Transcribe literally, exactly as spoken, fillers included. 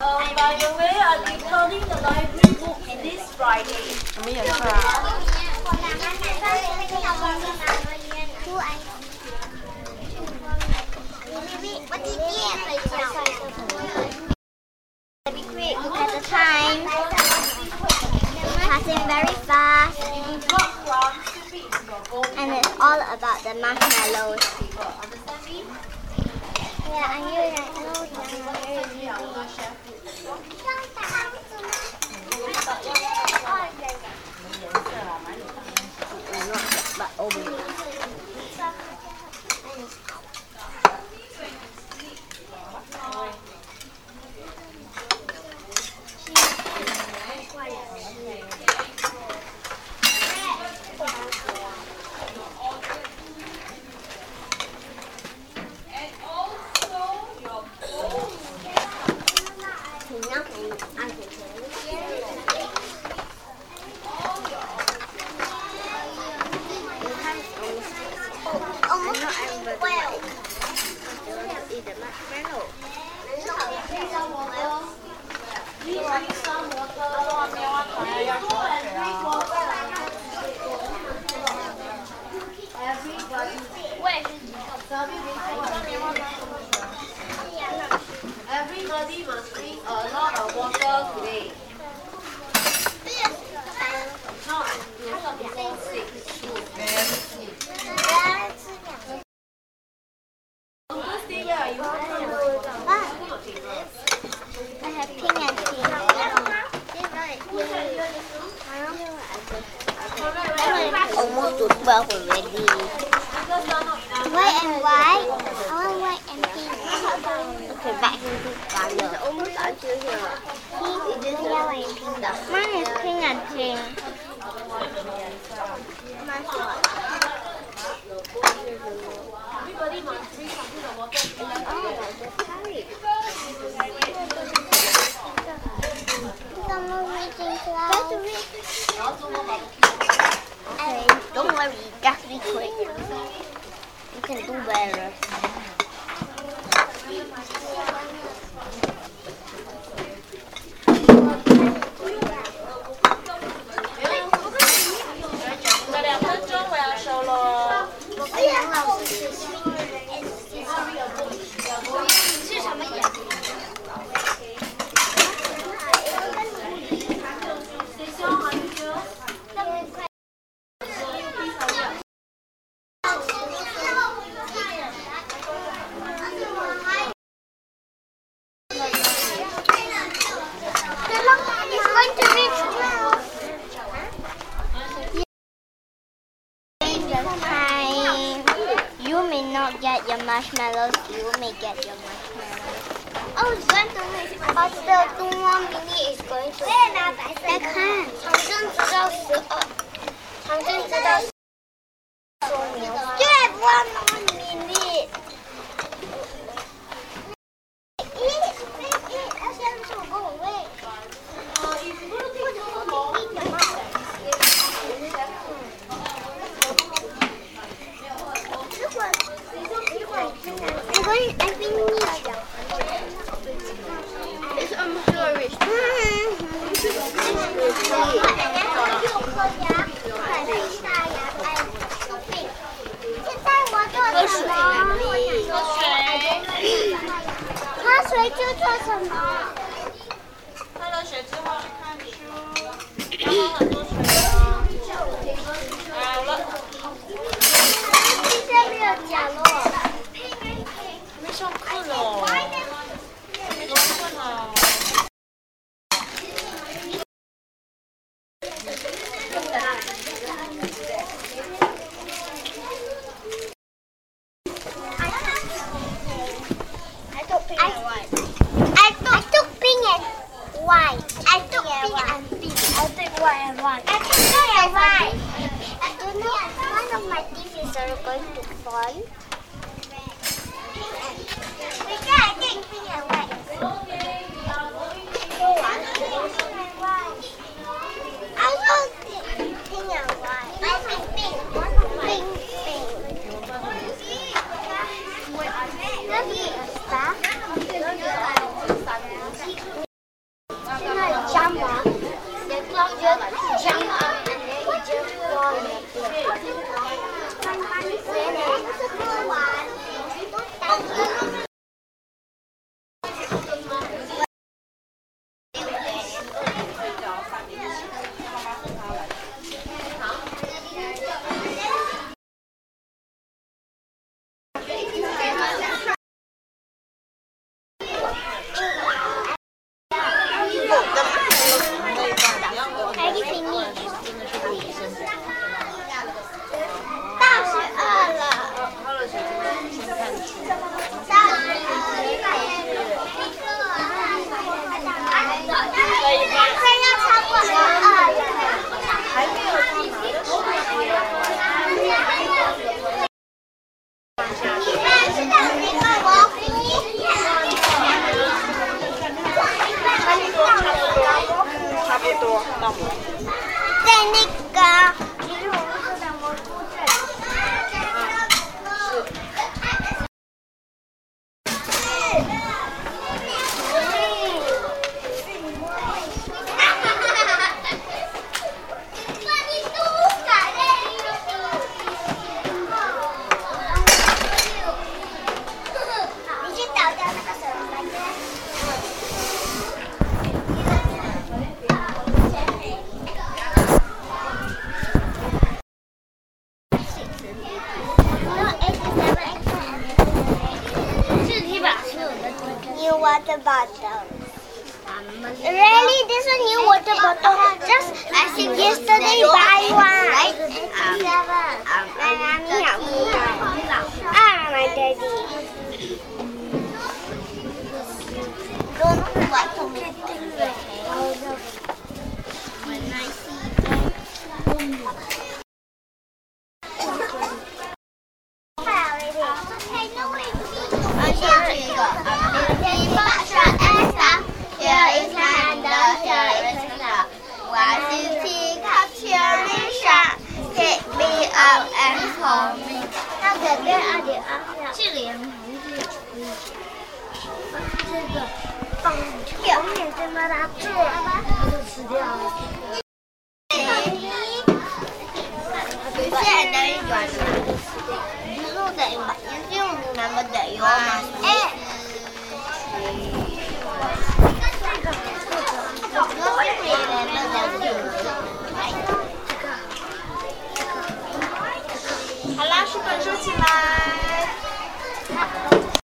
Um, by the way, I'll be returning the library book this Friday. 什么颜色啊？ Be quick, look at the time. Passing very fast. And it's all about the marshmallows. Yeah, I knew that. But over. Everybody must drink a lot of water today. Not, you not be so sick. Stay where are you? I have pink and pink. Almost to twelve already. White and white. I want white and pink. Okay, back into color. It's almost until here. Pink, yellow, and pink. Mine is pink and pink. Mine's what? Everybody must drink something of water. Oh, that's right. Someone reaching clouds. Okay, don't worry, just be quick. You can do better. You may not get your marshmallows, you may get your marshmallows. Oh, it's going to miss, but still two more minutes is going to miss. I can't. 长征直到十二，长征直到十二秒。Just one more minute. Eat, eat, I said to go away. I'm going, I think it's almost finished. One of my teeth is going to fall. water bottle. Really, this a new water bottle. Just I think yesterday buy one. Right? Um, um, ah, my daddy. Don't know what to get when I see them. Take me up and hold me. 那个跟二点二这里这个放有点这么大只，就吃掉了。有些人的软的，你说的，你用那么的油吗？哎。好啦，书本收起来。